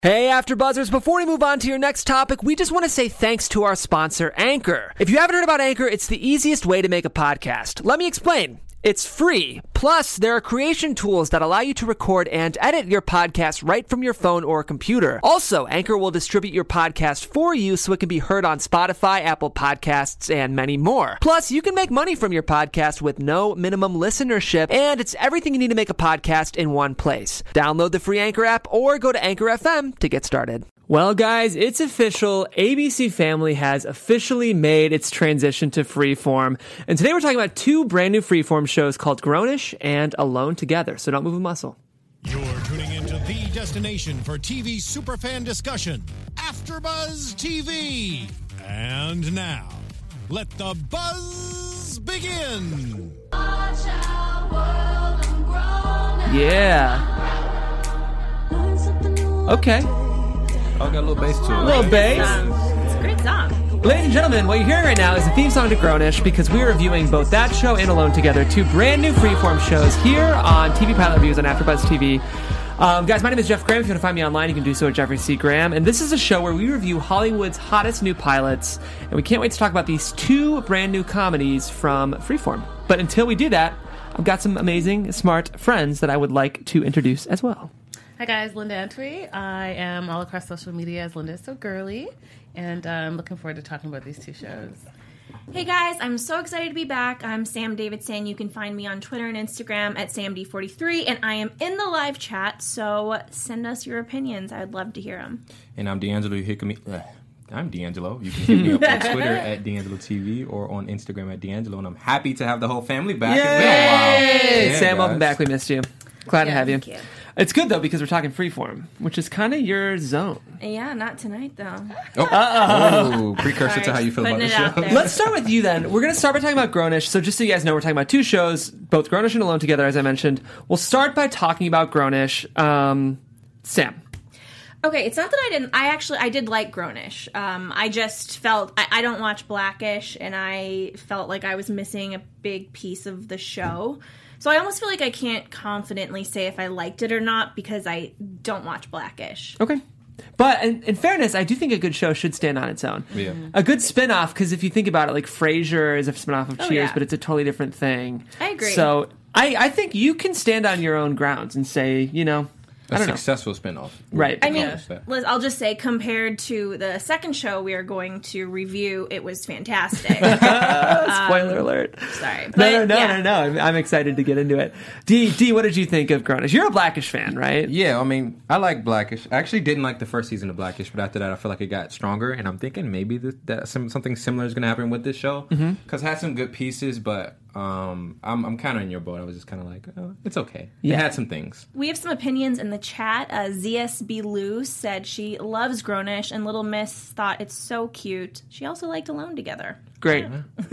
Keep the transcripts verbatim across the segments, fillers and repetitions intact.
Hey, AfterBuzzers, before we move on to your next topic, we just want to say thanks to our sponsor, Anchor. If you haven't heard about Anchor, it's the easiest way to make a podcast. Let me explain. It's free. Plus, there are creation tools that allow you to record and edit your podcast right from your phone or computer. Also, Anchor will distribute your podcast for you so it can be heard on Spotify, Apple Podcasts, and many more. Plus, you can make money from your podcast with no minimum listenership, and it's everything you need to make a podcast in one place. Download the free Anchor app or go to Anchor F M to get started. Well, guys, it's official. A B C Family has officially made its transition to Freeform. And today we're talking about two brand new Freeform shows called Grownish and Alone Together. So don't move a muscle. You're tuning into the destination for T V superfan discussion, AfterBuzz T V. And now, let the buzz begin. Yeah. Okay. Oh, got a little bass to it. A little bass. It's a great song. Ladies and gentlemen, what you're hearing right now is the theme song to Grownish because we're reviewing both that show and Alone Together, two brand new Freeform shows here on T V Pilot Reviews on AfterBuzz T V. Um, guys, my name is Jeff Graham. If you want to find me online, you can do so at Jeffrey C. Graham. And this is a show where we review Hollywood's hottest new pilots. And we can't wait to talk about these two brand new comedies from Freeform. But until we do that, I've got some amazing, smart friends that I would like to introduce as well. Hi guys, Linda Antwi. I am all across social media as Linda is So Girly, and I'm looking forward to talking about these two shows. Hey guys, I'm so excited to be back. I'm Sam Davidson. You can find me on Twitter and Instagram at Sam D forty-three, and I am in the live chat, so send us your opinions. I'd love to hear them. And I'm D'Angelo. You can me. Uh, I'm D'Angelo. You can hit me up on Twitter at D'Angelo T V or on Instagram at D'Angelo, and I'm happy to have the whole family back. Yay! It's been a while. Hey, Yeah, Sam, guys. welcome back. We missed you. Glad Yeah, to have you. thank you. It's good, though, because we're talking Freeform, which is kind of your zone. Yeah, not tonight, though. Oh, oh precursor Sorry, to how you feel about putting the it out show. there. Let's start with you, then. We're going to start by talking about Grownish. So just so you guys know, we're talking about two shows, both Grownish and Alone Together, as I mentioned. We'll start by talking about Grownish. Um, Sam. Okay, it's not that I didn't. I actually I did like Grownish. Um, I just felt I, I don't watch Blackish, and I felt like I was missing a big piece of the show. So I almost feel like I can't confidently say if I liked it or not because I don't watch Blackish. Okay. But in, in fairness, I do think a good show should stand on its own. Yeah. A good spin-off, because if you think about it, like Frasier is a spin-off of Oh, Cheers, yeah. but it's a totally different thing. I agree. So I, I think you can stand on your own grounds and say, you know, I A don't know. successful spinoff. Right. I mean, Yeah. Liz, I'll just say, compared to the second show we are going to review, it was fantastic. Spoiler alert. Sorry. But, No, no, no, yeah. no, no. I'm, I'm excited to get into it. D, D, what did you think of Grownish? You're a Blackish fan, right? Yeah, I mean, I like Blackish. I actually didn't like the first season of Blackish, but after that, I feel like it got stronger. And I'm thinking maybe this, that some, something similar is going to happen with this show because it had some good pieces, but um, I'm I'm kind of in your boat. I was just kind of like, oh, it's okay. Yeah. It had some things. We have some opinions in the chat. Uh, Z S B Lou said she loves Grownish, and Little Miss thought it's so cute. She also liked Alone Together. Great.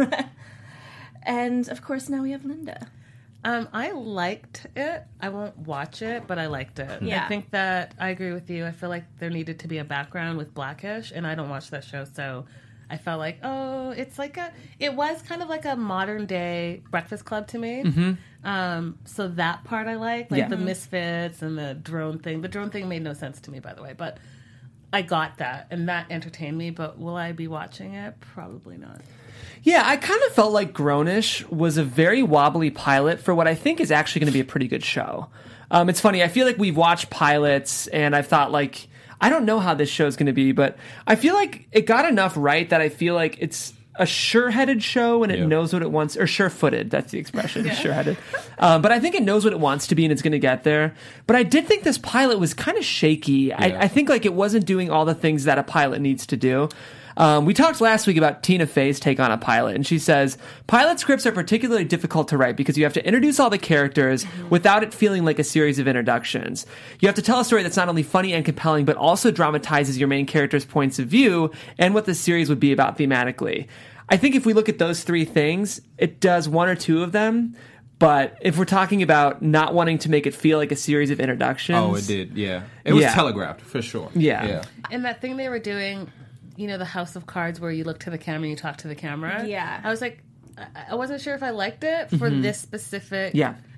And, of course, now we have Linda. Um, I liked it. I won't watch it, but I liked it. Yeah. I think that I agree with you. I feel like there needed to be a background with Blackish, and I don't watch that show, so I felt like, oh, it's like a, it was kind of like a modern day Breakfast Club to me. Mm-hmm. Um, so that part I like, like Yeah. the misfits and the drone thing. The drone thing made no sense to me, by the way, but I got that, and that entertained me, but will I be watching it? Probably not. Yeah, I kind of felt like Grownish was a very wobbly pilot for what I think is actually going to be a pretty good show. Um, it's funny, I feel like we've watched pilots, and I've thought, like, I don't know how this show's going to be, but I feel like it got enough right that I feel like it's a sure-headed show and it Yeah. knows what it wants, or sure-footed, that's the expression, sure-headed. Um, but I think it knows what it wants to be and it's going to get there. But I did think this pilot was kind of shaky. Yeah. I, I think like it wasn't doing all the things that a pilot needs to do. Um, we talked last week about Tina Fey's take on a pilot, and she says, pilot scripts are particularly difficult to write because you have to introduce all the characters without it feeling like a series of introductions. You have to tell a story that's not only funny and compelling, but also dramatizes your main character's points of view and what the series would be about thematically. I think if we look at those three things, it does one or two of them. But if we're talking about not wanting to make it feel like a series of introductions... Oh, it did, yeah. It was Yeah. telegraphed, for sure. Yeah. Yeah. And that thing they were doing, you know, the House of Cards where you look to the camera and you talk to the camera. Yeah. I was like, I- I wasn't sure if I liked it for this specific Yeah.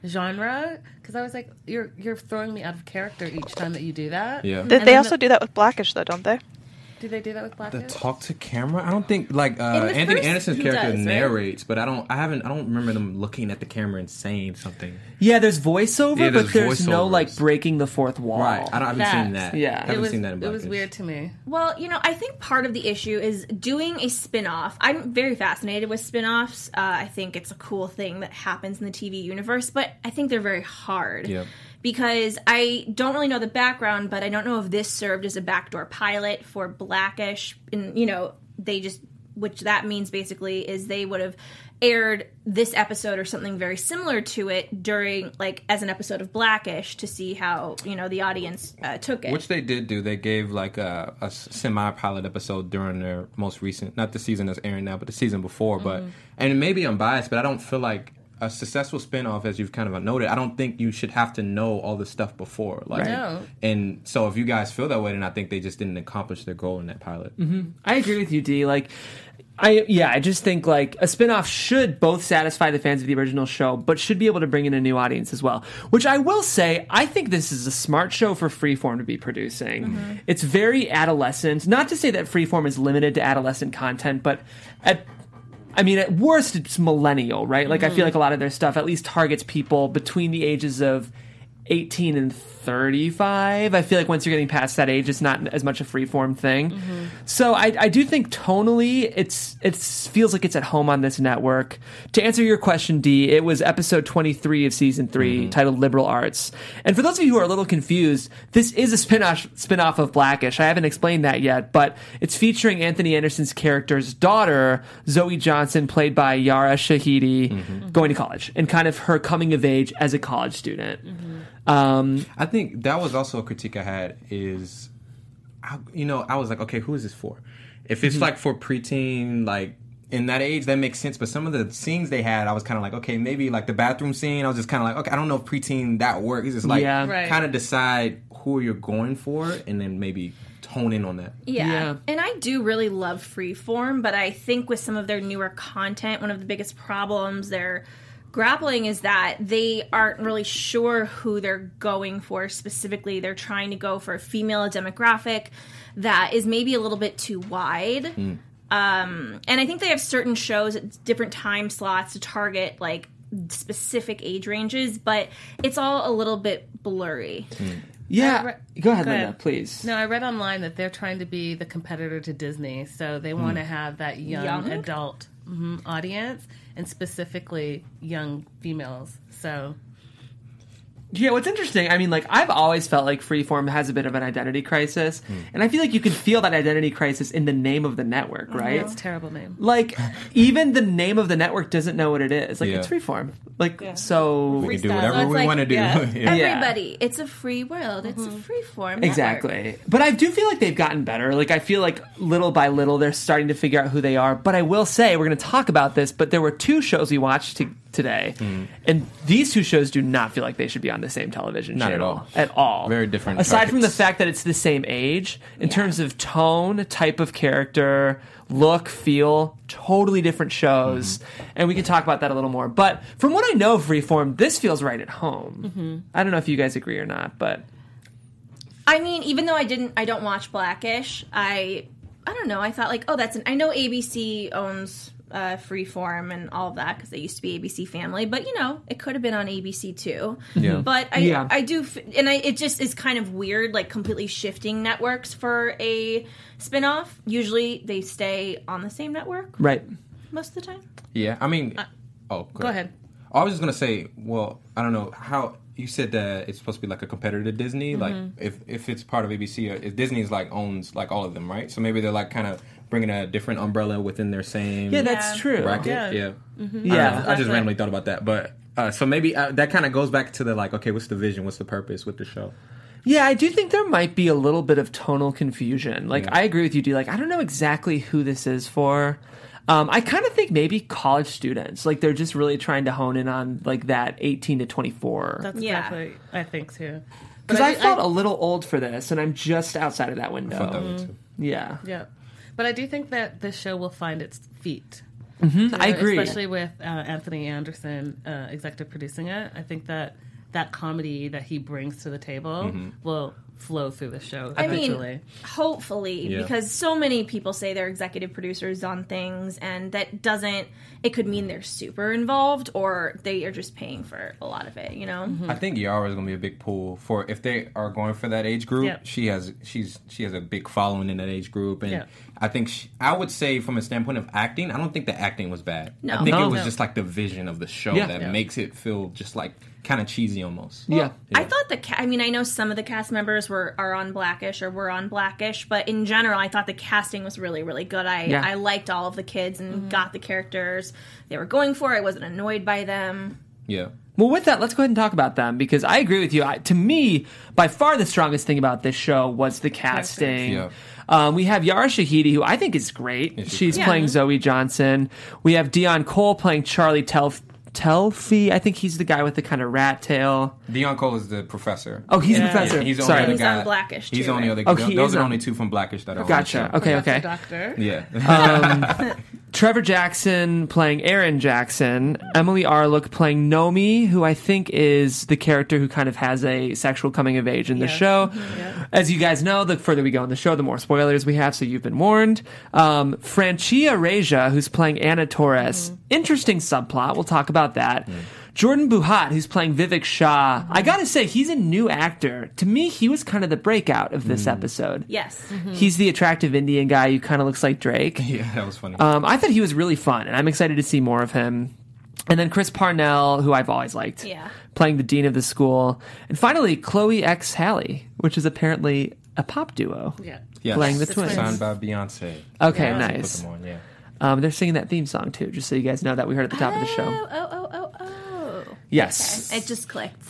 genre, because I was like, you're you're throwing me out of character each time that you do that. Yeah. They, And they then also the- do that with Blackish, though, don't they? Do they do that with The Blackish? talk to camera? I don't think like uh, In the Anthony first, Anderson's he character does, right? narrates, but I don't. I haven't. I don't remember them looking at the camera and saying something. Yeah, there's voiceover, Yeah, but there's there's no voiceovers. like breaking the fourth wall. Right. I, don't, I haven't Facts. seen that. Yeah. I haven't it was, seen that in it was Blackish. weird to me. Well, you know, I think part of the issue is doing a spin-off. I'm very fascinated with spin-offs. Uh, I think it's a cool thing that happens in the T V universe, but I think they're very hard. Yep. Because I don't really know the background, but I don't know if this served as a backdoor pilot for Blackish. And, you know, they just, which that means basically is they would have aired this episode or something very similar to it during, like, as an episode of Blackish to see how, you know, the audience uh, took it. Which they did do. They gave like a, a semi-pilot episode during their most recent, not the season that's airing now, but the season before. Mm-hmm. But and maybe I'm biased, but I don't feel like a successful spinoff, as you've kind of noted, I don't think you should have to know all this stuff before. Like, No. and so if you guys feel that way, then I think they just didn't accomplish their goal in that pilot. Mm-hmm. I agree with you, D. Like, I yeah, I just think like a spinoff should both satisfy the fans of the original show, but should be able to bring in a new audience as well. Which I will say, I think this is a smart show for Freeform to be producing. Mm-hmm. It's very adolescent. Not to say that Freeform is limited to adolescent content, but at I mean, at worst, it's millennial, right? Like, I feel like a lot of their stuff at least targets people between the ages of eighteen and thirty-five. I feel like once you're getting past that age, it's not as much a freeform thing. Mm-hmm. So I, I do think tonally, it's it feels like it's at home on this network. To answer your question, D, it was episode twenty-three of season three, mm-hmm. titled Liberal Arts. And for those of you who are a little confused, this is a spin-off, spin-off of Blackish. I haven't explained that yet, but it's featuring Anthony Anderson's character's daughter, Zoe Johnson, played by Yara Shahidi, mm-hmm. going to college, and kind of her coming of age as a college student. Mm-hmm. Um, I think that was also a critique I had is, I, you know, I was like, okay, who is this for? If it's mm-hmm. like for preteen, like in that age, that makes sense. But some of the scenes they had, I was kind of like, okay, maybe like the bathroom scene, I was just kind of like, okay, I don't know if preteen that works. It's just like, yeah. Right. kind of decide who you're going for and then maybe hone in on that. Yeah. Yeah. And I do really love Freeform, but I think with some of their newer content, one of the biggest problems they're grappling is that they aren't really sure who they're going for specifically. They're trying to go for a female demographic that is maybe a little bit too wide. Mm. Um, and I think they have certain shows at different time slots to target like specific age ranges, but it's all a little bit blurry. Mm. yeah. Re- Go ahead, Go Linda, ahead. please. No, I read online that they're trying to be the competitor to Disney, so they want to have that young, Young? adult mm-hmm, audience, and specifically young females. So, Yeah, what's interesting, I mean, like, I've always felt like Freeform has a bit of an identity crisis, and I feel like you can feel that identity crisis in the name of the network, right? it's a terrible name. Like, even the name of the network doesn't know what it is. Like, Yeah. it's Freeform. Like, Yeah. so... We can do Freestyle. whatever So it's we like- want to do. yeah. Yeah. Yeah. Everybody, it's a free world. It's a free form. network. Exactly. But I do feel like they've gotten better. Like, I feel like little by little they're starting to figure out who they are. But I will say, we're going to talk about this, but there were two shows we watched to, today, Mm. and these two shows do not feel like they should be on the same television Not at channel. all. At all. Very different Aside from the targets. fact that it's the same age, in terms of tone, type of character, look, feel, totally different shows. Mm-hmm. And we can talk about that a little more. But from what I know of Freeform, this feels right at home. Mm-hmm. I don't know if you guys agree or not, but... I mean, even though I didn't, I don't watch Blackish. I, I don't know. I thought like, oh, that's an. I know A B C owns uh, Freeform and all of that because they used to be A B C Family, but you know, it could have been on A B C too. Yeah. But I, Yeah. I do, f- and I, it just is kind of weird, like completely shifting networks for a spinoff. Usually, they stay on the same network Right. most of the time. Yeah, I mean, oh, Go ahead. I was just gonna say, well, I don't know how you said that it's supposed to be like a competitor to Disney. Like, if if it's part of A B C, or if Disney's like owns like all of them, right? So maybe they're like kind of bringing a different umbrella within their same Yeah, that's Yeah. true. bracket. Yeah. Yeah, Mm-hmm. Yeah. I, don't know. I just Exactly. randomly thought about that, but uh, so maybe uh, that kind of goes back to the like, okay, what's the vision? What's the purpose with the show? Yeah, I do think there might be a little bit of tonal confusion. Like, Yeah. I agree with you, D. Like, I don't know exactly who this is for. Um, I kind of think maybe college students. Like, they're just really trying to hone in on, like, that eighteen to twenty-four. That's Yeah. exactly, I think too. But Because I, do- felt a little old for this, and I'm just outside of that window. I thought that way too. Yeah. Yeah. But I do think that this show will find its feet Mm-hmm, I agree. Especially with uh, Anthony Anderson uh, executive producing it. I think that that comedy that he brings to the table mm-hmm. will flow through the show I eventually. mean, hopefully, yeah. because so many people say they're executive producers on things, and that doesn't, it could mean they're super involved or they are just paying for a lot of it, you know? Mm-hmm. I think Yara is going to be a big pull for, if they are going for that age group, yep. she has she's she has a big following in that age group, and yep. I think, she, I would say from a standpoint of acting, I don't think the acting was bad. No. I think No. it was No. just like the vision of the show Yeah. that Yeah. makes it feel just like kind of cheesy almost. Yeah. Yeah. I thought the ca- I mean, I know some of the cast members were are on Blackish or were on Blackish, but in general, I thought the casting was really, really good. I Yeah. I liked all of the kids and Mm-hmm. got the characters they were going for. I wasn't annoyed by them. Yeah. Well, with that, let's go ahead and talk about them, because I agree with you. I, to me, by far the strongest thing about this show was the casting. Yeah. Um, we have Yara Shahidi, who I think is great. Yeah, she's She's great. playing Yeah. Zoe Johnson. We have Dion Cole playing Charlie Telf- Telfie. I think he's the guy with the kind of rat tail. Dion Cole is the professor. Oh, he's Yeah. the professor. He's the Sorry. only He's other guy. on Blackish, He's too, the only right? other. Oh, he those is are the on- only two from Blackish that are Gotcha. on the show. Okay, Professor okay. Doctor. Yeah. Trevor Jackson playing Aaron Jackson. Emily Arlook playing Nomi, who I think is the character who kind of has a sexual coming of age in the Yes. show. Yeah. As you guys know, the further we go in the show, the more spoilers we have, so you've been warned. Um, Franchia Reja, who's playing Anna Torres. Mm-hmm. Interesting subplot. We'll talk about that. Jordan Buhat, who's playing Vivek Shah. Mm-hmm. I gotta say, he's a new actor. To me, he was kind of the breakout of this episode. Yes. He's the attractive Indian guy who kind of looks like Drake. Yeah, that was funny. Um, I thought he was really fun, and I'm excited to see more of him. And then Chris Parnell, who I've always liked, Yeah. playing the dean of the school. And finally, Chloe X Halle, which is apparently a pop duo. Yeah. yes. playing the The twins. Signed by Beyonce. Okay, Yeah. Put nice. them on, yeah. Um, they're singing that theme song, too, just so you guys know that we heard at the top of the show. Oh, oh, oh, oh, oh. Yes. It just clicked.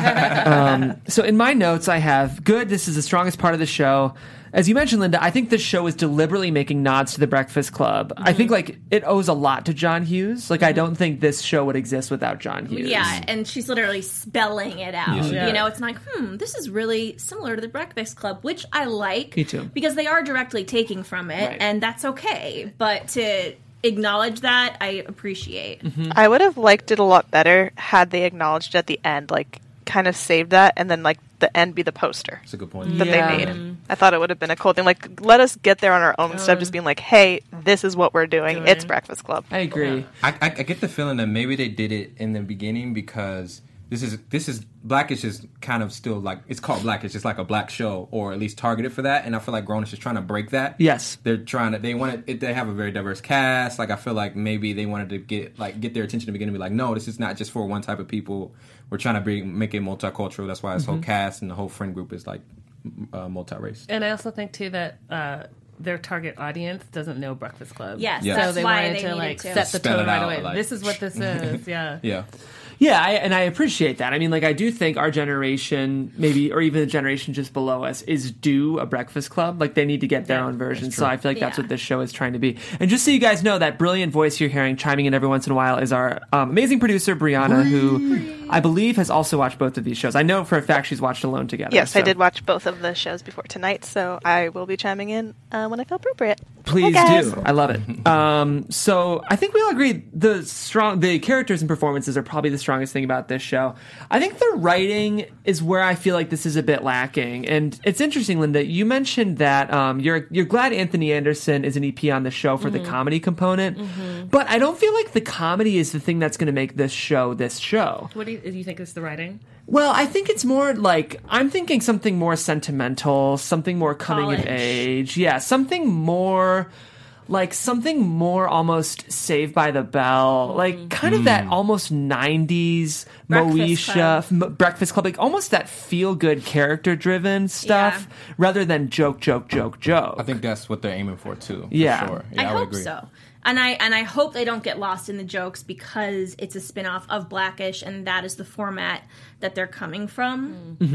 Sorry. So in my notes, I have good. This is the strongest part of the show. As you mentioned, Linda, I think this show is deliberately making nods to The Breakfast Club. I think like it owes a lot to John Hughes. Like I don't think this show would exist without John Hughes. Yeah, and she's literally spelling it out. Yes, she you does. know, it's like, hmm, this is really similar to the Breakfast Club, which I like. Me too. Because they are directly taking from it, Right. and that's okay. But to acknowledge that, I appreciate. I would have liked it a lot better had they acknowledged at the end, like kind of saved that, and then like the end be the poster That's a good point. that Yeah. they made. I thought it would have been a cool thing. Like, let us get there on our own instead of just being like, "Hey, this is what we're doing. Doing. It's Breakfast Club." I agree. I, I, I get the feeling that maybe they did it in the beginning because this is this is Blackish is kind of still like it's called Blackish. It's like a black show, or at least targeted for that. And I feel like Grownish is trying to break that. Yes. They're trying to. They want to. They have a very diverse cast. Like I feel like maybe they wanted to get like get their attention in the beginning. And be like, no, this is not just for one type of people. We're trying to bring make it multicultural. That's why this whole cast and the whole friend group is like uh, multi-race. And I also think too that uh, their target audience doesn't know Breakfast Club. Yes, Yeah. So that's they why wanted they to needed like to. set the Spell it tone right out, away. like- This is what this is. Yeah. Yeah. Yeah, I, and I appreciate that. I mean, like, I do think our generation, maybe, or even the generation just below us, is due a Breakfast Club. Like, they need to get their Yeah, own version. that's So true. I feel like that's Yeah. what this show is trying to be. And just so you guys know, that brilliant voice you're hearing chiming in every once in a while is our um, amazing producer, Brianna, who I believe has also watched both of these shows. I know for a fact she's watched Alone Together. Yes, I so did watch both of the shows before tonight, so I will be chiming in uh, when I feel appropriate. Please Hey, guys. do. I love it. Um, so I think we all agree the strong, the characters and performances are probably the strongest thing about this show. I think the writing is where I feel like this is a bit lacking. And it's interesting, Linda. You mentioned that um, you're you're glad Anthony Anderson is an E P on the show for the comedy component, but I don't feel like the comedy is the thing that's going to make this show this show. What do you, do you think is the writing? Well, I think it's more like I'm thinking something more sentimental, something more coming of College. age. Yeah, something more like something more almost Saved by the Bell, like kind of that almost nineties Breakfast Moesha Club. M- Breakfast Club, like almost that feel good character driven stuff rather than joke, joke, joke, joke. I think that's what they're aiming for too. for Yeah. sure. I, Yeah, would hope agree. so. And I and I hope they don't get lost in the jokes because it's a spin-off of Blackish and that is the format that they're coming from.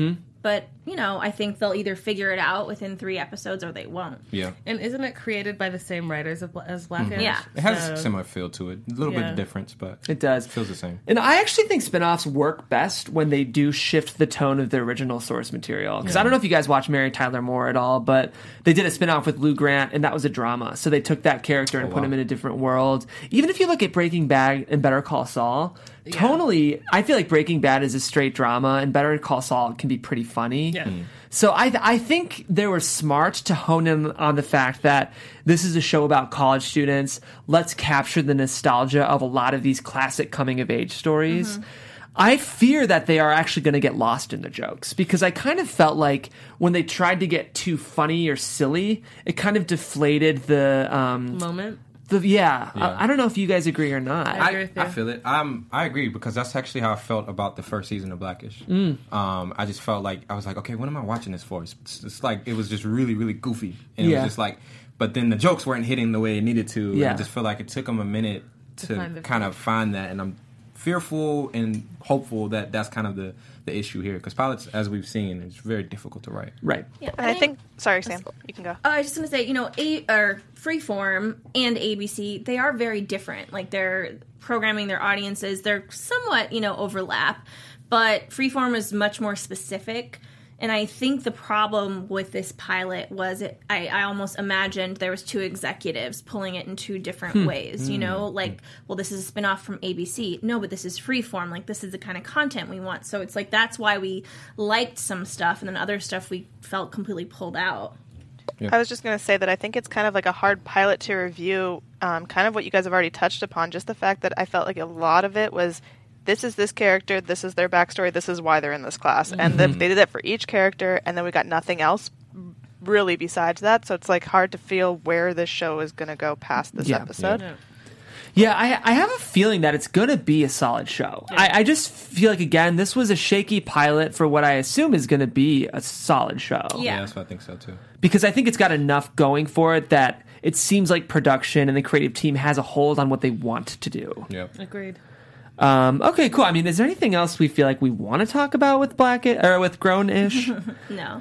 but you know, I think they'll either figure it out within three episodes or they won't. Yeah. And isn't it created by the same writers of, as Blackish? Yeah. It has So- a similar feel to it. A little Yeah. bit of difference, but It does. feels the same. And I actually think spin-offs work best when they do shift the tone of the original source material. Because I don't know if you guys watch Mary Tyler Moore at all, but they did a spin-off with Lou Grant, and that was a drama. So they took that character and Oh, put wow. him in a different world. Even if you look at Breaking Bad and Better Call Saul, tonally, I feel like Breaking Bad is a straight drama, and Better Call Saul can be pretty funny. Yeah. So I I think they were smart to hone in on the fact that this is a show about college students. Let's capture the nostalgia of a lot of these classic coming of age stories. I fear that they are actually going to get lost in the jokes because I kind of felt like when they tried to get too funny or silly, it kind of deflated the um Moment. the yeah. Yeah. I, I don't know if you guys agree or not. I agree I, with you. I feel it. Um, I agree because that's actually how I felt about the first season of Blackish. Mm. Um, I just felt like I was like, okay, what am I watching this for? It's, it's, it's like it was just really, really goofy, and it Yeah. was just like, but then the jokes weren't hitting the way it needed to. and Yeah. I just feel like it took them a minute to, find the kind of find that, and I'm fearful and hopeful that that's kind of the the issue here because pilots, as we've seen, it's very difficult to write. Right. Yeah, And I think, sorry, Sam, you can go. Oh, I was just gonna say, you know, A or Freeform and A B C, they are very different. Like their programming, their audiences, they're somewhat, you know, overlap. But Freeform is much more specific. And I think the problem with this pilot was it. I, I almost imagined there was two executives pulling it in two different ways. You know, like, well, this is a spinoff from A B C. No, but this is Freeform. Like, this is the kind of content we want. So it's like that's why we liked some stuff, and then other stuff we felt completely pulled out. I was just going to say that I think it's kind of like a hard pilot to review, um, kind of what you guys have already touched upon, just the fact that I felt like a lot of it was, this is this character, this is their backstory, this is why they're in this class. And then they did that for each character, and then we got nothing else really besides that. So it's like hard to feel where this show is going to go past this Yeah. episode. Yeah. Yeah, I, I have a feeling that it's going to be a solid show. I, I just feel like, again, this was a shaky pilot for what I assume is going to be a solid show. Yeah. that's what I think so too. Because I think it's got enough going for it that it seems like production and the creative team has a hold on what they want to do. Yep. Agreed. Um, okay, cool. I mean, is there anything else we feel like we want to talk about with Black or with Grown-ish? No.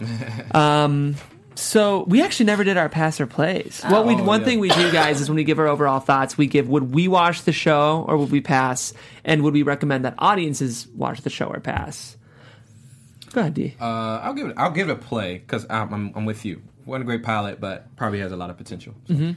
um, so we actually never did our pass or plays. Well, we Oh, one yeah. thing we do, guys, is when we give our overall thoughts, we give would we watch the show or would we pass, and would we recommend that audiences watch the show or pass? Go ahead, D. Uh, I'll give it. I'll give it a play because I'm, I'm I'm with you. One great pilot, but probably has a lot of potential. So.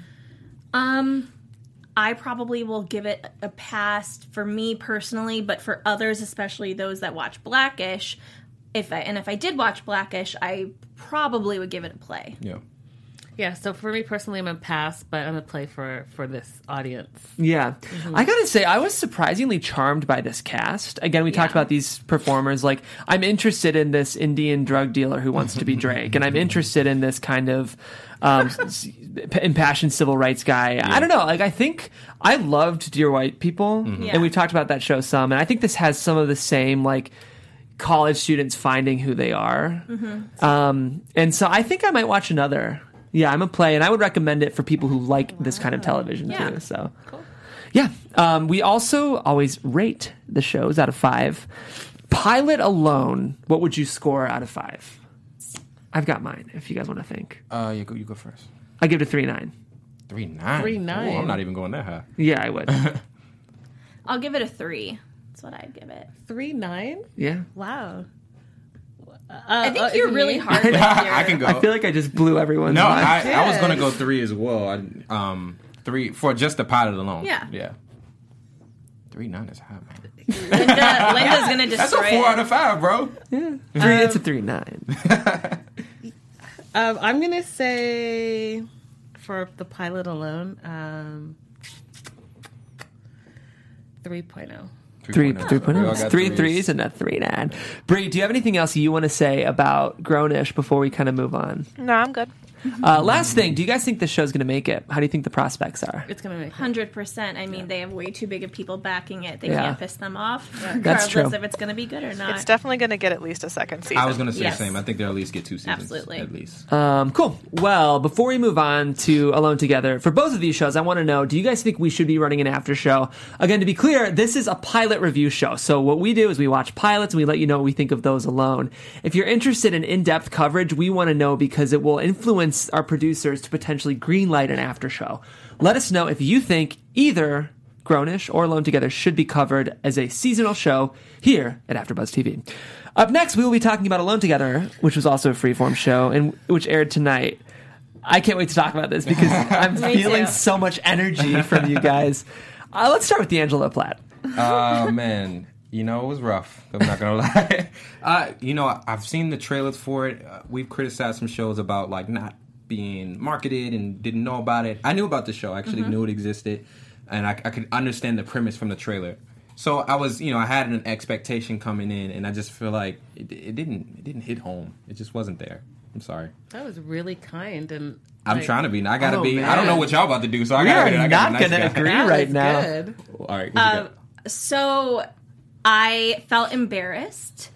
Um, I probably will give it a pass for me personally, but for others, especially those that watch Blackish, if I and if I did watch Blackish, I probably would give it a play. Yeah. Yeah, so for me personally, I'm a pass, but I'm a play for, for this audience. Yeah. I gotta say, I was surprisingly charmed by this cast. Again, we talked Yeah. about these performers. Like, I'm interested in this Indian drug dealer who wants to be Drake, and I'm interested in this kind of um, s- impassioned civil rights guy. I don't know. Like, I think I loved Dear White People, Yeah. and we talked about that show some, and I think this has some of the same, like, college students finding who they are. Um, and so I think I might watch another. Yeah, I'm a play, and I would recommend it for people who like this kind of television Yeah. too. So, yeah. Um, we also always rate the shows out of five. Pilot alone, what would you score out of five? I've got mine. If you guys want to think, Uh, you go. You go first. I give it a three nine. Three nine. Three nine. Ooh, I'm not even going that high. Yeah, I would. I'll give it a three. That's what I'd give it. Three nine? Yeah. Wow. Uh, I think uh, you're is it really me? hard. With your, I can go. I feel like I just blew everyone's No, mind. I, I was gonna go three as well. I, um, three for just the pilot alone. Yeah. Yeah. Three nine is high, man. Linda, Linda's gonna That's destroy a four it. out of five, bro. Three, it's a three nine. Um, I'm going to say for the pilot alone, um, three point oh. Three, point oh. three point We oh. all got Three threes. threes and a three nine. Bree, do you have anything else you want to say about Grown-ish before we kind of move on? No, I'm good. Uh, last thing, do you guys think the show's going to make it? How do you think the prospects are? It's gonna make one hundred percent. I mean, yeah. they have way too big of people backing it. They Yeah. can't piss them off, That's regardless true. if it's going to be good or not. It's definitely going to get at least a second season. I was going to say Yes. the same. I think they'll at least get two seasons. Absolutely. At least. Um, cool. Well, before we move on to Alone Together, for both of these shows, I want to know, do you guys think we should be running an after show? Again, to be clear, this is a pilot review show. So what we do is we watch pilots and we let you know what we think of those alone. If you're interested in in-depth coverage, we want to know because it will influence our producers to potentially greenlight an after show. Let us know if you think either Grownish or Alone Together should be covered as a seasonal show here at AfterBuzz T V. Up next, we will be talking about Alone Together, which was also a freeform show and which aired tonight. I can't wait to talk about this because I'm Me feeling too. so much energy from you guys. Uh, let's start with D'Angelo Platt. Oh, man. You know, it was rough. I'm not going to lie. Uh, you know, I've seen the trailers for it. Uh, we've criticized some shows about, like, not being marketed and didn't know about it. I knew about the show. I actually mm-hmm. knew it existed. And I, I could understand the premise from the trailer. So I was, you know, I had an expectation coming in, and I just feel like it, it didn't it didn't hit home. It just wasn't there. I'm sorry. That was really kind, and I'm like, trying to be. I gotta Oh, be. man. I don't know what y'all about to do, so I We gotta. are I gotta not be a nice gonna guy. agree that right was now. good. All right. What you Um, got? so I felt embarrassed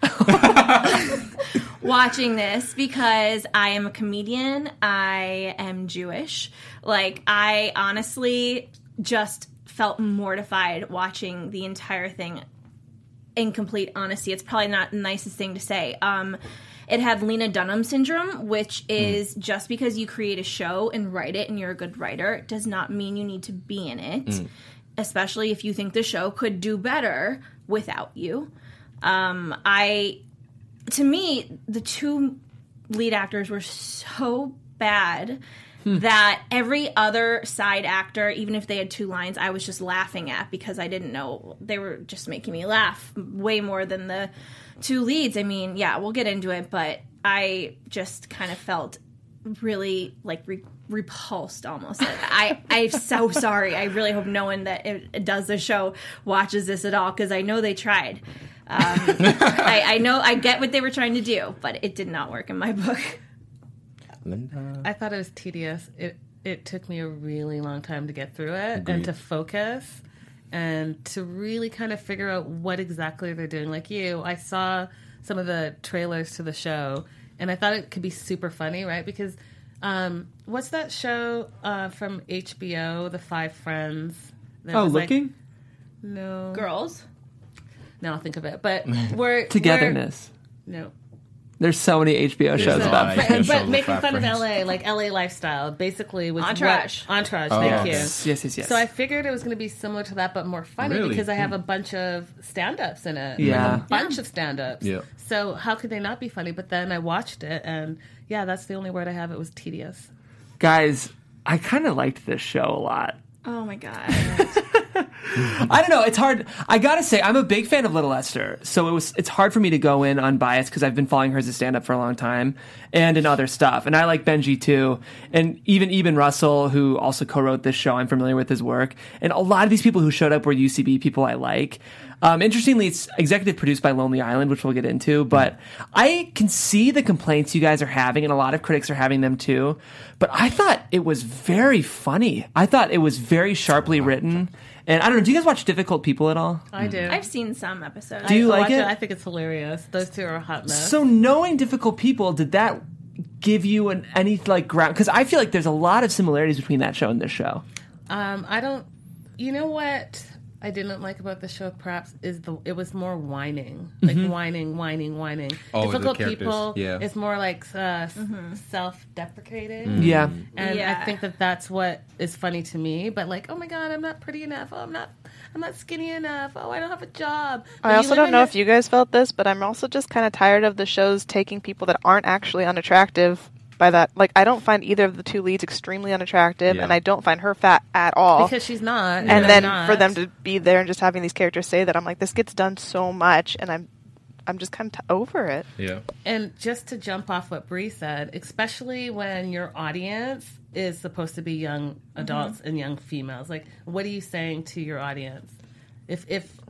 watching this because I am a comedian. I am Jewish. Like, I honestly just felt mortified watching the entire thing. In complete honesty, it's probably not the nicest thing to say. Um, it had Lena Dunham syndrome, which is mm. just because you create a show and write it and you're a good writer does not mean you need to be in it, mm. especially if you think the show could do better without you. Um, I, to me, the two lead actors were so bad Hmm. that every other side actor, even if they had two lines, I was just laughing at because I didn't know. They were just making me laugh way more than the two leads. I mean, yeah, we'll get into it, but I just kind of felt really, like, re- repulsed almost. I, I'm so sorry. I really hope no one that it, it does the show watches this at all because I know they tried. Um, I, I know, I get what they were trying to do, but it did not work in my book. Linda. I thought it was tedious. It it took me a really long time to get through it Agreed. and to focus and to really kind of figure out what exactly they're doing. Like you, I saw some of the trailers to the show and I thought it could be super funny, right? Because um, what's that show uh, from H B O, The Five Friends? that Oh, was like- Looking? no. Girls? Now I'll think of it. But we're... Togetherness. We're, no. There's so many H B O shows a about lot. friends. Yeah, But, shows but with making five fun friends. of L A, like L A lifestyle, basically was Entourage. What, Entourage, Oh, thank okay. you. Yes, yes, yes, yes. So I figured it was going to be similar to that, but more funny Really? because I have a bunch of stand-ups in it. Yeah. Like a bunch of stand-ups. Yeah. So how could they not be funny? But then I watched it, and yeah, that's the only word I have. It was tedious. Guys, I kind of liked this show a lot. Oh my god. I don't know. It's hard. I gotta say, I'm a big fan of Little Esther, so it was. It's hard for me to go in unbiased because I've been following her as a stand-up for a long time, and in other stuff. And I like Benji too, and even Eben Russell, who also co-wrote this show. I'm familiar with his work, and a lot of these people who showed up were U C B people I like. Um, interestingly, it's executive produced by Lonely Island, which we'll get into. But I can see the complaints you guys are having, and a lot of critics are having them too. But I thought it was very funny. I thought it was very sharply written. And I don't know, do you guys watch Difficult People at all? I do. I've seen some episodes. Do you I like watch it? I think it's hilarious. Those two are a hot mess. So knowing Difficult People, did that give you an any like ground? Because I feel like there's a lot of similarities between that show and this show. Um, I don't. You know what I didn't like about the show? Perhaps is the it was more whining, like Mm-hmm. whining, whining, whining. Oh, the Difficult characters, People yeah. is more like uh, self-deprecating. Yeah. And Yeah. I think that that's what is funny to me. But like, oh my god, I'm not pretty enough. Oh, I'm not. I'm not skinny enough. Oh, I don't have a job. But I you also live don't in know this- if you guys felt this, but I'm also just kind of tired of the shows taking people that aren't actually unattractive by that. Like, I don't find either of the two leads extremely unattractive, Yeah. and I don't find her fat at all. because she's not. and they're then not. for them to be there and just having these characters say that, I'm like, this gets done so much, and I'm I'm just kind of t- over it. Yeah. And just to jump off what Bree said, especially when your audience is supposed to be young adults and young females, like, what are you saying to your audience? If if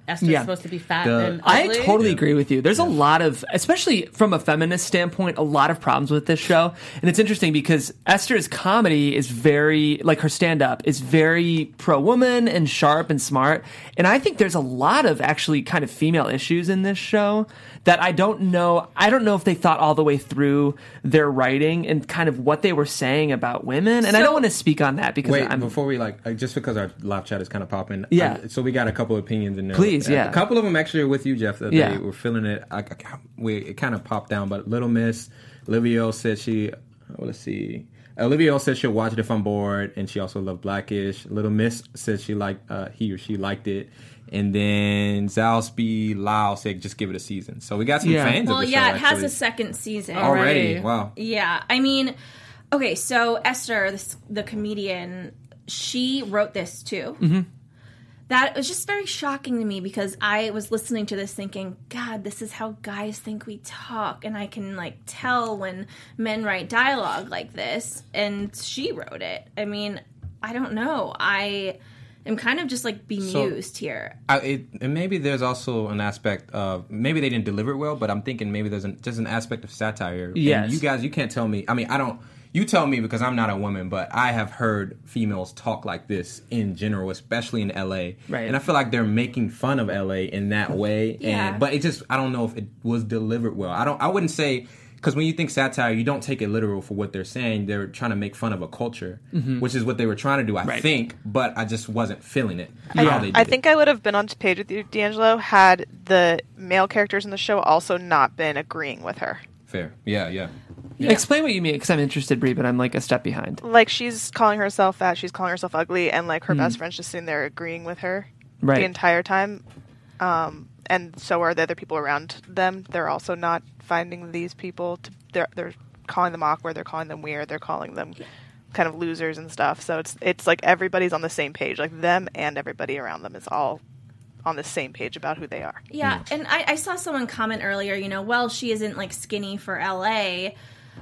Esther's Yeah. supposed to be fat The- and I ugly. totally agree with you. There's a lot of, especially from a feminist standpoint, a lot of problems with this show. And it's interesting because Esther's comedy is very, like her stand up, is very pro woman and sharp and smart. And I think there's a lot of actually kind of female issues in this show that I don't know. I don't know if they thought all the way through their writing and kind of what they were saying about women. And I So- don't want to speak on that because Wait, I'm. before we like, uh, just because our live chat is kind of popping. Yeah. uh, so we got a couple of opinions in there. Please, Uh, yeah. A couple of them actually are with you, Jeff. That Yeah. they were feeling it. I, I, we, it kind of popped down, but Little Miss, Olivia O said she, well, let's see. Olivia O said she'll watch it if I'm bored, and she also loved Blackish. Little Miss said she liked, uh, he or she liked it. And then Zalsby Lau said just give it a season. So we got some Yeah. fans Well, of the yeah, show, it has actually. a second season. Already. Already. Wow. Yeah, I mean, okay, so Esther, this, the comedian, she wrote this too. Mm-hmm. That was just very shocking to me because I was listening to this thinking, God, this is how guys think we talk. And I can, like, tell when men write dialogue like this. And she wrote it. I mean, I don't know. I am kind of just, like, bemused So- here. I, it, and maybe there's also an aspect of maybe they didn't deliver it well, but I'm thinking maybe there's an, just an aspect of satire. Yes. And you guys, you can't tell me. I mean, I don't. You tell me because I'm not a woman, but I have heard females talk like this in general, especially in L A. Right. And I feel like they're making fun of L A in that way. Yeah. And but it just I don't know if it was delivered well. I don't. I wouldn't say. Because when you think satire, you don't take it literal for what they're saying. They're trying to make fun of a culture, which is what they were trying to do, I Right. think. But I just wasn't feeling it. I, how they did I it. think I would have been on page with you, D'Angelo, had the male characters in the show also not been agreeing with her. Fair. Yeah, yeah. Explain what you mean because I'm interested, Brie, but I'm like a step behind. Like, she's calling herself fat, she's calling herself ugly, and like her best friend's just sitting there agreeing with her Right. the entire time. Um, and so are the other people around them. They're also not finding these people to. They're they're calling them awkward. They're calling them weird. They're calling them kind of losers and stuff. So it's it's like everybody's on the same page. Like them and everybody around them is all on the same page about who they are. Yeah, and I, I saw someone comment earlier, you know, well, she isn't, like, skinny for L A.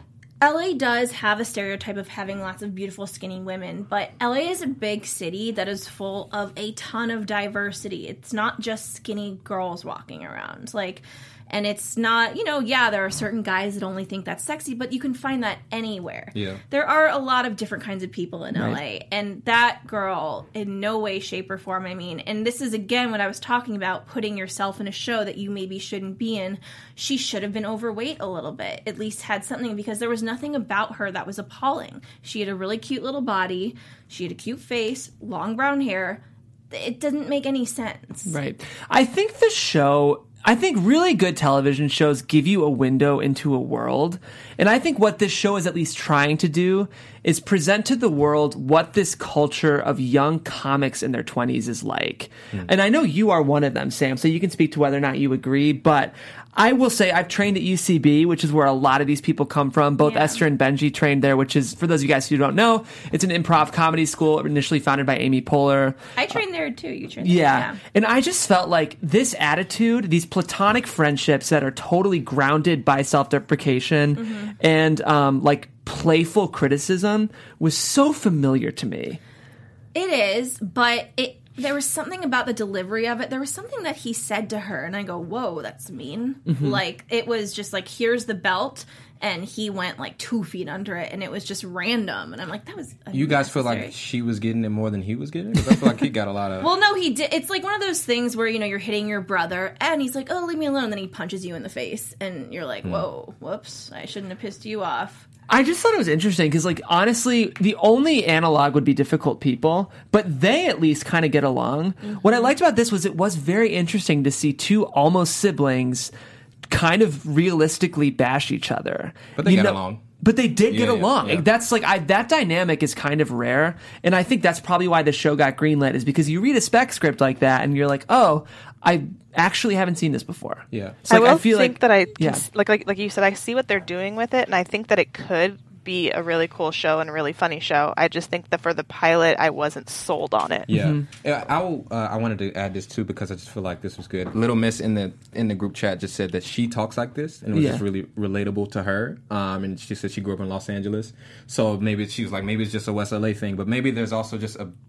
L A does have a stereotype of having lots of beautiful, skinny women, but L A is a big city that is full of a ton of diversity. It's not just skinny girls walking around. Like, and it's not, you know, yeah, there are certain guys that only think that's sexy, but you can find that anywhere. Yeah. There are a lot of different kinds of people in L A, Right. and that girl, in no way, shape, or form, I mean, and this is, again, what I was talking about, putting yourself in a show that you maybe shouldn't be in. She should have been overweight a little bit, at least had something, because there was nothing about her that was appalling. She had a really cute little body, she had a cute face, long brown hair. It didn't make any sense. Right. I think the show, I think really good television shows give you a window into a world. And I think what this show is at least trying to do is present to the world what this culture of young comics in their twenties is like. Mm. And I know you are one of them, Sam, so you can speak to whether or not you agree. But I will say I've trained at U C B, which is where a lot of these people come from. Both Yeah. Esther and Benji trained there, which is, for those of you guys who don't know, it's an improv comedy school initially founded by Amy Poehler. I trained there too. You trained there. Yeah. And I just felt like this attitude, these platonic friendships that are totally grounded by self-deprecation Mm-hmm. and um, like playful criticism was so familiar to me. It is, but it there was something about the delivery of it. There was something that he said to her, and I go, whoa, that's mean. Mm-hmm. Like, it was just like, here's the belt, and he went like two feet under it, and it was just random. And I'm like, that was You guys feel like unnecessary. she was getting it more than he was getting it? Because I feel like he got a lot of... Well, no, he did. It's like one of those things where, you know, you're hitting your brother, and he's like, oh, leave me alone, and then he punches you in the face, and you're like, whoa, whoops, I shouldn't have pissed you off. I just thought it was interesting because, like, honestly, the only analog would be Difficult People, but they at least kind of get along. Mm-hmm. What I liked about this was it was very interesting to see two almost siblings kind of realistically bash each other. But they You got know- along. But they did Yeah, get yeah, along. yeah. Like, that's like I, that dynamic is kind of rare, and I think that's probably why the show got greenlit. Is because you read a spec script like that, and you're like, "Oh, I actually haven't seen this before." Yeah. So, I like, will I feel think like that I can, yeah. s- like like like you said, I see what they're doing with it, and I think that it could be a really cool show and a really funny show. I just think that for the pilot, I wasn't sold on it. Yeah, Mm-hmm. yeah. I will, uh, I wanted to add this too because I just feel like this was good. Little Miss in the in the group chat just said that she talks like this, and it was Yeah. just really relatable to her. Um, and she said she grew up in Los Angeles, so maybe she was like, maybe it's just a West L A thing, but maybe there's also just a,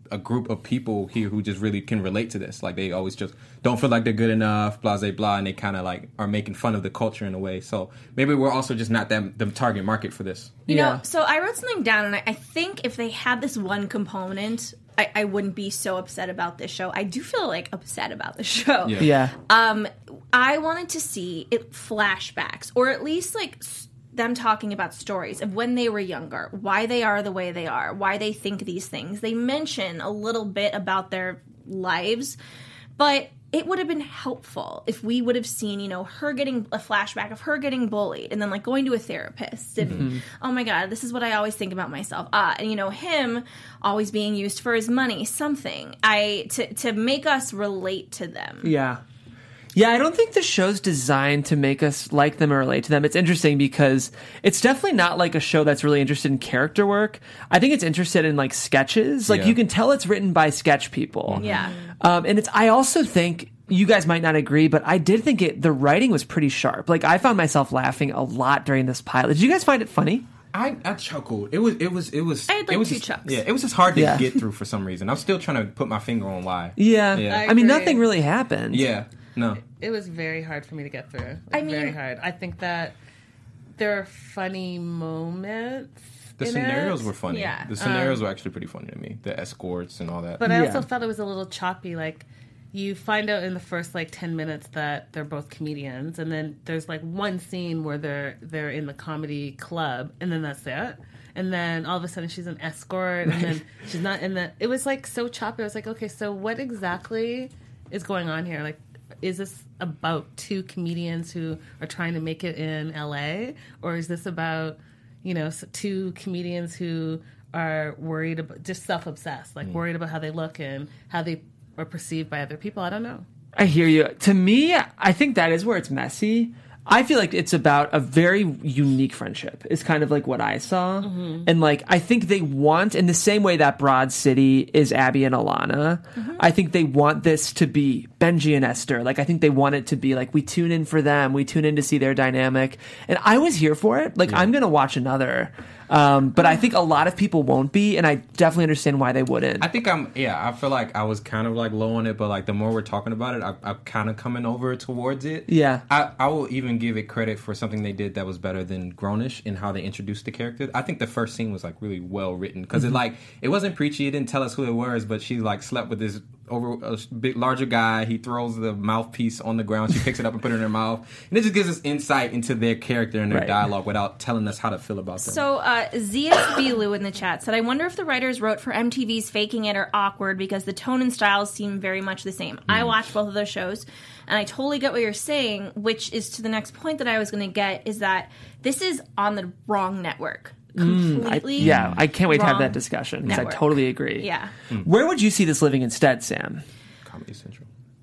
a group of people here who just really can relate to this. Like they always just don't feel like they're good enough, blah blah blah, and they kind of like are making fun of the culture in a way. So maybe we're also just not that the target market for this. You Yeah. know, so I wrote something down, and I, I think if they had this one component, I, I wouldn't be so upset about this show. I do feel like upset about the show. Yeah. Yeah. Um, I wanted to see it flashbacks, or at least like s- them talking about stories of when they were younger, why they are the way they are, why they think these things. They mention a little bit about their lives, but it would have been helpful if we would have seen, you know, her getting a flashback of her getting bullied and then like going to a therapist and Mm-hmm. oh my god, this is what I always think about myself. Ah, and you know, him always being used for his money, something. I to to make us relate to them. Yeah. Yeah, I don't think the show's designed to make us like them or relate to them. It's interesting because it's definitely not like a show that's really interested in character work. I think it's interested in like sketches. Like Yeah. you can tell it's written by sketch people. Yeah. Um, and it's I also think you guys might not agree, but I did think it the writing was pretty sharp. Like I found myself laughing a lot during this pilot. Did you guys find it funny? I, I chuckled. It was it was it was I had, like, it was two just, chucks. Yeah, it was just hard to Yeah. get through for some reason. I'm still trying to put my finger on why. Yeah. Yeah. I, I mean, agree. nothing really happened. Yeah. No. It was very hard for me to get through. Like, I mean- very hard. I think that there are funny moments. The in scenarios it, were funny. Yeah. The scenarios were actually pretty funny to me. The escorts and all that. But I also Yeah. felt it was a little choppy. Like, you find out in the first like ten minutes that they're both comedians, and then there's like one scene where they're they're in the comedy club, and then that's it. And then all of a sudden she's an escort, and then she's not in the. It was like so choppy. I was like, okay, so what exactly is going on here? Like, is this about two comedians who are trying to make it in L A, or is this about, you know, s- two comedians who are worried about, just self-obsessed, like worried about how they look and how they are perceived by other people? I don't know. I hear you. To me, I think that is where it's messy. I feel like it's about a very unique friendship. It's kind of like what I saw. Mm-hmm. And like, I think they want, in the same way that Broad City is Abby and Alana, Mm-hmm. I think they want this to be Benji and Esther. Like, I think they want it to be like, we tune in for them. We tune in to see their dynamic. And I was here for it. Like, I'm going to watch another. Um, but I think a lot of people won't be, and I definitely understand why they wouldn't. I think I'm, yeah, I feel like I was kind of like low on it, but like the more we're talking about it, I, I'm kind of coming over towards it. Yeah. I, I will even give it credit for something they did that was better than Grownish in how they introduced the character. I think the first scene was like really well written because Mm-hmm. it like, it wasn't preachy, it didn't tell us who it was, but she like slept with this over a big larger guy. He throws the mouthpiece on the ground, she picks it up and put it in her mouth, and it just gives us insight into their character and their Right. dialogue without telling us how to feel about them. So, uh, Z S B Lou in the chat said, I wonder if the writers wrote for M T V's Faking It or Awkward because the tone and styles seem very much the same. I watched both of those shows, and I totally get what you're saying, which is to the next point that I was going to get, is that this is on the wrong network. I, Completely. yeah, I can't wait to have wrong that discussion because I network. totally agree. Yeah. Where would you see this living instead, Sam? Comedy Central.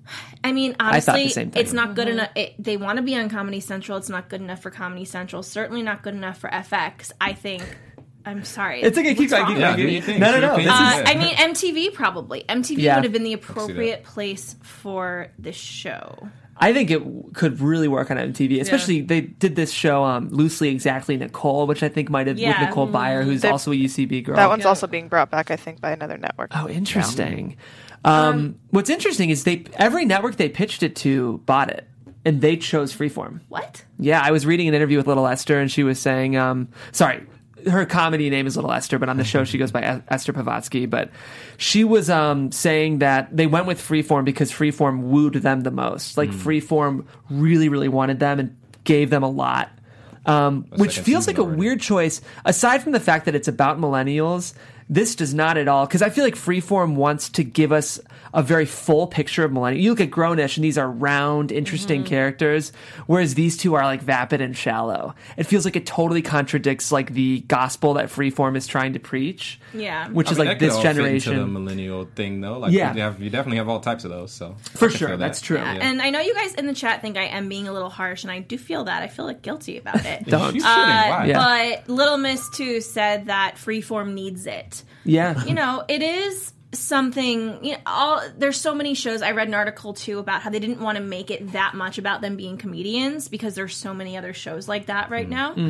I mean, thought honestly, the same thing. it's not good enough. It, they want to be on Comedy Central. It's not good enough for Comedy Central. Certainly not good enough for F X. I think. I'm sorry. It's okay. Keep What's going. Keep wrong? going. Yeah, do keep your going. thing. No, no, Do no. your This thing. is, Uh, I mean, M T V probably. M T V Yeah. would have been the that. appropriate place for this show. I think it w- could really work on M T V, especially they did this show um, loosely exactly Nicole, which I think might have Yeah. with Nicole Byer, who's They- also a U C B girl. That one's Yeah. also being brought back, I think, by another network. Oh, interesting. Um, what's interesting is they every network they pitched it to bought it, and they chose Freeform. What? Yeah, I was reading an interview with Little Esther, and she was saying, um, sorry, her comedy name is Little Esther, but on the show she goes by Es- Esther Pavatsky. But she was um, saying that they went with Freeform because Freeform wooed them the most. Like Freeform really, really wanted them and gave them a lot. Um, which second feels like season a already. weird choice. Aside from the fact that it's about millennials, this does not at all. Because I feel like Freeform wants to give us a very full picture of millennials. You look at Grownish, and these are round, interesting Mm-hmm. characters, whereas these two are like vapid and shallow. It feels like it totally contradicts like the gospel that Freeform is trying to preach. Yeah. which I is mean, like that could this all fit into generation. the millennial thing, though. Like, Yeah. you, have, you definitely have all types of those. So For I can sure, feel that's that. true. Yeah. Yeah. And I know you guys in the chat think I am being a little harsh, and I do feel that. I feel like guilty about it. Don't. You shouldn't. Uh, Why? Yeah. But Little Miss too said that Freeform needs it. Yeah, You know, it is something. You know, all there's so many shows. I read an article too about how they didn't want to make it that much about them being comedians because there's so many other shows like that right now.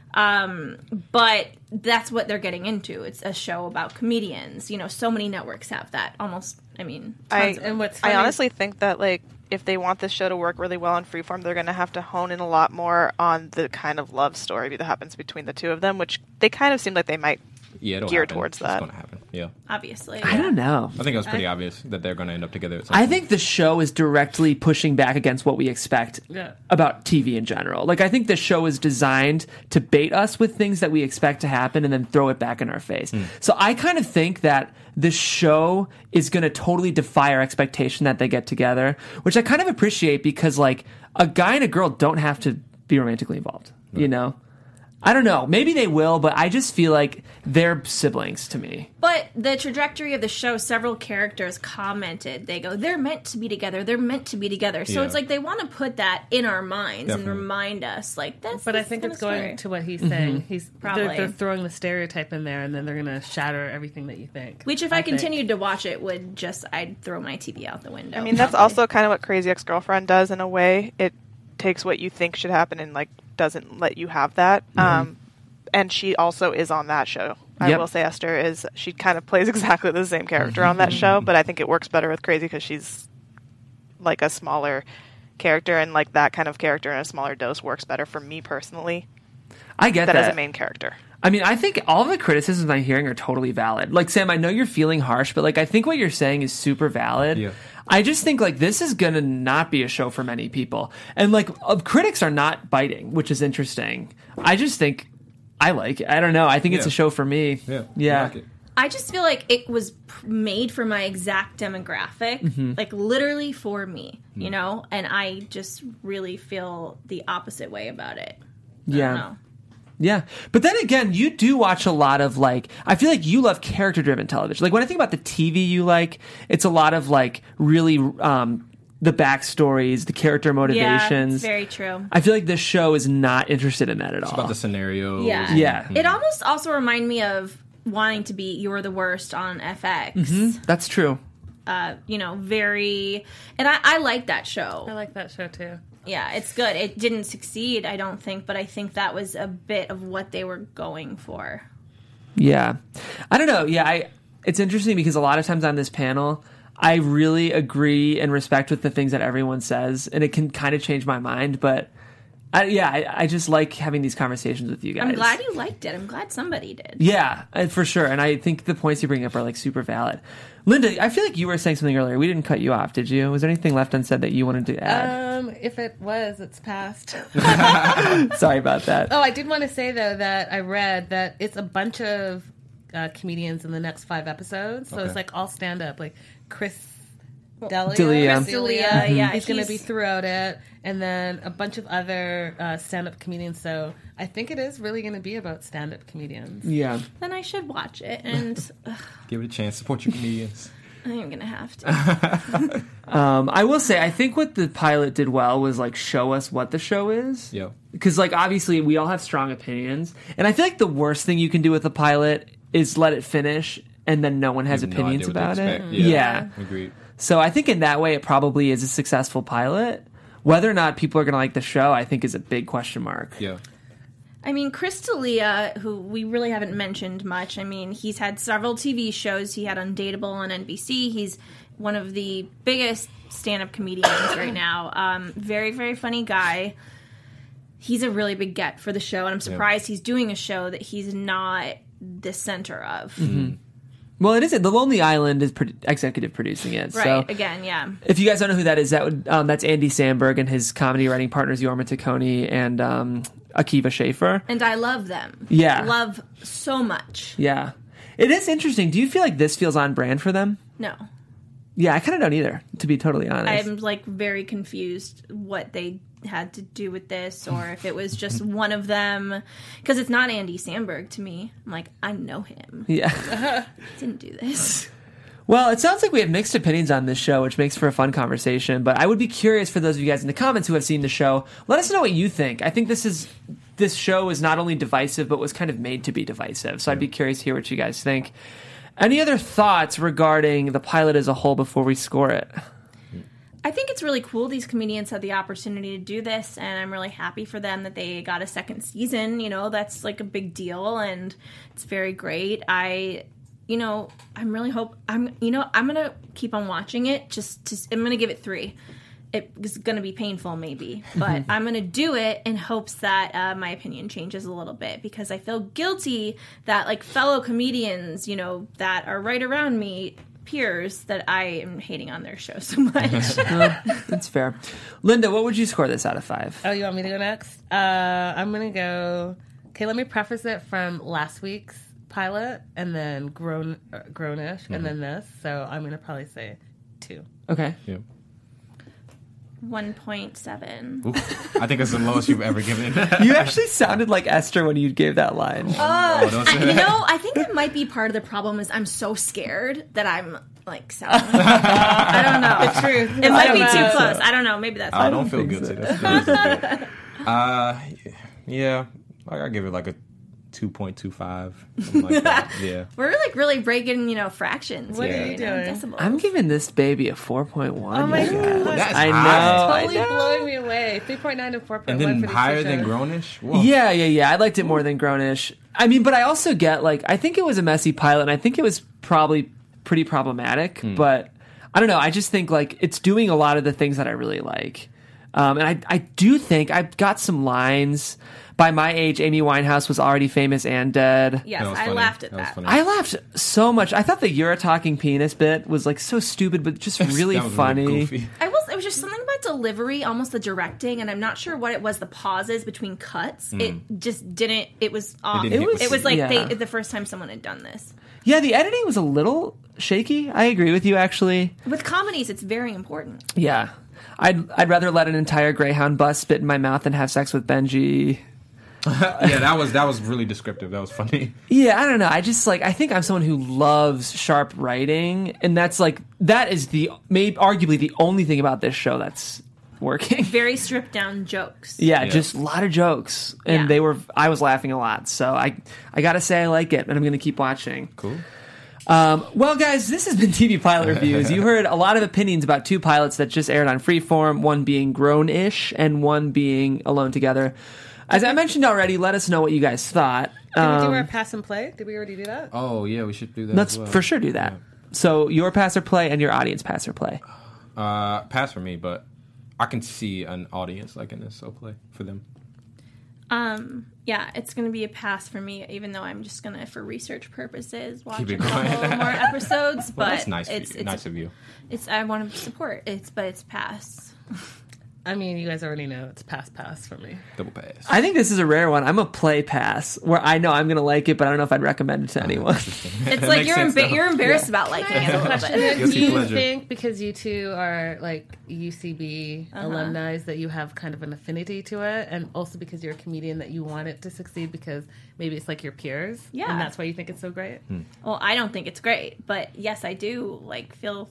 Um, but that's what they're getting into. It's a show about comedians. You know, so many networks have that. Almost, I mean, I, tons of- And what's I funny- honestly think that, like, if they want this show to work really well on Freeform, they're going to have to hone in a lot more on the kind of love story that happens between the two of them, which they kind of seem like they might Yeah, it'll geared happen. towards It's that. going to happen. Yeah, obviously. I don't know. I think it was pretty obvious that they're going to end up together. At some I point. think the show is directly pushing back against what we expect Yeah. about T V in general. Like, I think the show is designed to bait us with things that we expect to happen and then throw it back in our face. So I kind of think that the show is going to totally defy our expectation that they get together, which I kind of appreciate because, like, a guy and a girl don't have to be romantically involved, you know? I don't know. Maybe they will, but I just feel like they're siblings to me. But the trajectory of the show, several characters commented. They go, they're meant to be together. They're meant to be together. So Yeah. it's like they want to put that in our minds Definitely. and remind us, like, that's But I this think kind it's of going story. to what he's saying. He's Probably. They're, they're throwing the stereotype in there, and then they're going to shatter everything that you think. Which, if I, think. continued to watch it, would just, I'd throw my T V out the window. I mean, that's probably. also kind of what Crazy Ex-Girlfriend does in a way. It takes what you think should happen and, like, doesn't let you have that. Um, and she also is on that show. I Yep. will say Esther is, she kind of plays exactly the same character on that show, but I think it works better with Crazy because she's like a smaller character, and like that kind of character in a smaller dose works better for me personally I get than that. as a main character. I mean, I think all the criticisms I'm hearing are totally valid. Like, Sam, I know you're feeling harsh, but, like, I think what you're saying is super valid. Yeah. I just think, like, this is going to not be a show for many people. And, like, uh, critics are not biting, which is interesting. I just think I like it. I don't know. I think it's Yeah. a show for me. Yeah, Yeah. I like it. I just feel like it was p- made for my exact demographic, Mm-hmm. like literally for me, you know? And I just really feel the opposite way about it. I Yeah. don't know. Yeah. But then again, you do watch a lot of, like, I feel like you love character driven television. Like, when I think about the T V you like, it's a lot of, like, really um, the backstories, the character Yeah, motivations. it's very true. I feel like this show is not interested in that at all. About the scenario. Yeah. Yeah. It almost also reminded me of wanting to be You're the Worst on F X. That's true. Uh, you know, very... And I, I like that show. I like that show, too. Yeah, it's good. It didn't succeed, I don't think, but I think that was a bit of what they were going for. Yeah. I don't know. Yeah, I it's interesting because a lot of times on this panel, I really agree and respect with the things that everyone says, and it can kind of change my mind, but I, yeah, I, I just like having these conversations with you guys. I'm glad you liked it. I'm glad somebody did. Yeah, uh, for sure. And I think the points you bring up are like super valid. Linda, I feel like you were saying something earlier. We didn't cut you off, did you? Was there anything left unsaid that you wanted to add? Um, if it was, it's past. Sorry about that. Oh, I did want to say though that I read that it's a bunch of uh, comedians in the next five episodes, so Okay. it's like all stand up, like Chris D'Elia. D'Elia. Chris D'Elia, yeah, he's, going to be he's- throughout it, and then a bunch of other uh, stand up comedians. So I think it is really going to be about stand up comedians. Yeah. Then I should watch it, and ugh, Give it a chance. Support your comedians. I'm gonna have to. Um, I will say, I think what the pilot did well was like show us what the show is. Yeah. Because, like, obviously we all have strong opinions, and I feel like the worst thing you can do with a pilot is let it finish and then no one has You have no opinions idea what to about it. expect. Yeah. Agreed. So I think in that way it probably is a successful pilot. Whether or not people are going to like the show, I think is a big question mark. Yeah. I mean, Chris D'Elia, who we really haven't mentioned much. I mean, he's had several T V shows. He had Undateable on N B C. He's one of the biggest stand-up comedians right now. Um, very, very funny guy. He's a really big get for the show, and I'm surprised he's doing a show that he's not the center of. Mm-hmm. Well, it isn't. The Lonely Island is pro- executive producing it. Right, So again, yeah. if you guys don't know who that is, that would um, that's Andy Samberg and his comedy writing partners Yorma Taccone and um, Akiva Schaffer. And I love them. Yeah. Love so much. Yeah. It is interesting. Do you feel like this feels on brand for them? No. Yeah, I kind of don't either, to be totally honest. I'm like very confused what they had to do with this, or if it was just one of them, because it's not Andy Samberg to me. I'm like, I know him. Yeah. He didn't do this. Well, it sounds like we have mixed opinions on this show, which makes for a fun conversation. But I would be curious for those of you guys in the comments who have seen the show. Let us know what you think. I think this is this show is not only divisive, but was kind of made to be divisive. So I'd be curious to hear what you guys think. Any other thoughts regarding the pilot as a whole before we score it? I think it's really cool these comedians had the opportunity to do this, and I'm really happy for them that they got a second season. You know, that's like a big deal, and it's very great. I, you know, I'm really hope I'm, you know, I'm gonna keep on watching it. Just, to, I'm gonna give it three. It's gonna be painful, maybe, but I'm gonna do it in hopes that uh, my opinion changes a little bit, because I feel guilty that like fellow comedians, you know, that are right around me, peers, that I am hating on their show so much. Uh, that's fair. Linda, what would you score this out of five? Oh, you want me to go next? Uh, I'm going to go... Okay, let me preface it from last week's pilot, and then grown, uh, Grownish, mm-hmm. and then this. So I'm going to probably say two. Okay. Yeah. one point seven. I think it's the lowest you've ever given. You actually sounded like Esther when you gave that line. Oh, oh don't say I, that. You know, I think it might be part of the problem is I'm so scared that I'm like sounding. I don't know. The truth. It might be know. too close. I don't know. Maybe that's. I I don't feel think guilty. so. That's, that's okay. Uh, yeah, I I give it like a two point two five. Like that. Yeah. We're like really breaking, you know, fractions. What here, are you you know, doing? decibels. I'm giving this baby a four point one. Oh my you God. guys. That's I know. high. Totally I know. blowing me away. three point nine and four point one And then for these higher two than shows. Grownish? Whoa. Yeah, yeah, yeah. I liked it more than Grownish. I mean, but I also get, like, I think it was a messy pilot, and I think it was probably pretty problematic, Hmm. but I don't know. I just think, like, it's doing a lot of the things that I really like. Um, and I, I do think I've got some lines. By my age, Amy Winehouse was already famous and dead. Yes, That was I funny. laughed at That was that. funny. I laughed so much. I thought the "You're a talking penis" bit was like so stupid, but just really That was funny. Really goofy. I was. It was just something about delivery, almost the directing, and I'm not sure what it was. The pauses between cuts, it just didn't. It was off. didn't It, hit was. with It was you. like Yeah. they, the first time someone had done this. Yeah, the editing was a little shaky. I agree with you, actually. With comedies, it's very important. Yeah, I'd I'd rather let an entire Greyhound bus spit in my mouth than have sex with Benji. Yeah, that was that was really descriptive. That was funny. Yeah, I don't know. I just like I think I'm someone who loves sharp writing, and that's like that is the maybe arguably the only thing about this show that's working. Very stripped down jokes. Yeah, Yeah. just a lot of jokes, and Yeah. they were. I was laughing a lot, so I I gotta say I like it, and I'm gonna keep watching. Cool. Um, well, guys, this has been T V Pilot Reviews. You heard a lot of opinions about two pilots that just aired on Freeform, one being Grown-ish and one being Alone Together. As I mentioned already, let us know what you guys thought. Did we do Um, our pass and play? Did we already do that? Oh yeah, we should do that. let's as well. for sure do that. So your pass or play and your audience pass or play. Uh, pass for me, but I can see an audience liking this, so play for them. Um. Yeah, it's gonna be a pass for me, even though I'm just gonna, for research purposes, watch Keep a it going. couple more episodes. Well, but that's nice. it's for you. it's nice of you. it's I want to support. It's but it's pass. I mean, you guys already know it's pass pass for me. Double pass. I think this is a rare one. I'm a play pass where I know I'm going to like it, but I don't know if I'd recommend it to anyone. It's like you're sense, emba- though. you're embarrassed about liking it a little Question bit. is, Guilty do you pleasure. think because you two are like U C B Uh-huh. alumni that you have kind of an affinity to it, and also because you're a comedian that you want it to succeed because maybe it's like your peers, Yeah. and that's why you think it's so great? Well, I don't think it's great, but yes, I do like feel.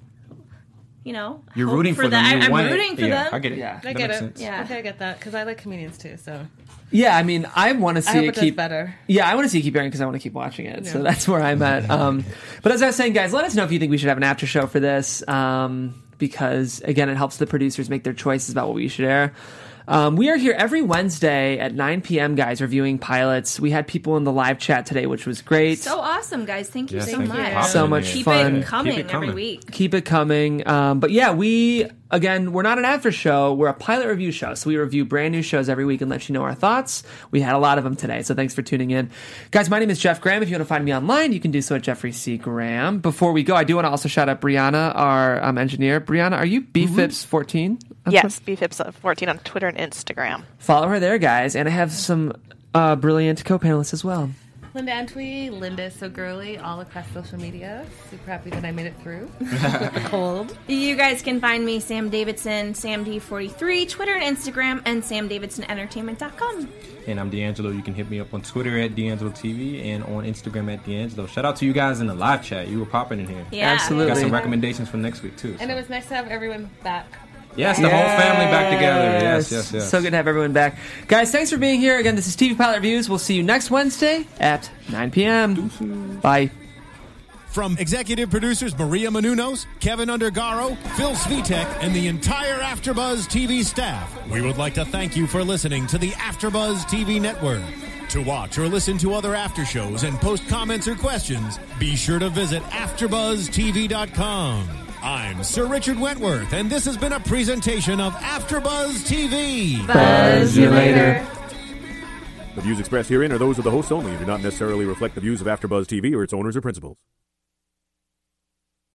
You know, You're hope rooting for, them. that. You I'm want rooting it. for yeah, them. I get it. Yeah. I That get makes it. sense. Yeah. Okay, I get that because I like comedians too. So Yeah, I mean, I want to see I hope it it does keep better. Yeah, I want to see it keep airing because I want to keep watching it. So Yeah. that's where I'm at. Um, but as I was saying, guys, let us know if you think we should have an after show for this, um, because again, it helps the producers make their choices about what we should air. Um, we are here every Wednesday at nine p.m., guys, reviewing pilots. We had people in the live chat today, which was great. So awesome, guys! Thank you Yeah, so thank you. much. Popping So in much here. Keep fun. it coming Keep it coming. every week. Keep it coming. Um, but yeah, we, again, we're not an after show. We're a pilot review show. So we review brand new shows every week and let you know our thoughts. We had a lot of them today. So thanks for tuning in. Guys, my name is Jeff Graham. If you want to find me online, you can do so at Jeffrey C. Graham. Before we go, I do want to also shout out Brianna, our um, engineer. Brianna, are you B Fips fourteen? Yes, B Fips fourteen on Twitter and Instagram. Follow her there, guys. And I have some uh, brilliant co-panelists as well. Linda Antwi, Linda is so girly, all across social media. Super happy that I made it through. Cold. You guys can find me, Sam Davidson, Sam D forty-three, Twitter and Instagram, and sam davidson entertainment dot com. And I'm D'Angelo. You can hit me up on Twitter at D'Angelo T V and on Instagram at D'Angelo. Shout out to you guys in the live chat. You were popping in here. Yeah. Absolutely. Got some recommendations for next week too. And it was nice to have everyone back. Yes, the whole family back together. Yes, yes, yes. So good to have everyone back. Guys, thanks for being here. Again, this is T V Pilot Reviews. We'll see you next Wednesday at nine p.m. Bye. From executive producers Maria Menounos, Kevin Undergaro, Phil Svitek, and the entire AfterBuzz T V staff, we would like to thank you for listening to the AfterBuzz T V network. To watch or listen to other after shows and post comments or questions, be sure to visit after buzz t v dot com. I'm Sir Richard Wentworth, and this has been a presentation of AfterBuzz T V. Buzz you later. The views expressed herein are those of the hosts only and do not necessarily reflect the views of AfterBuzz T V or its owners or principals.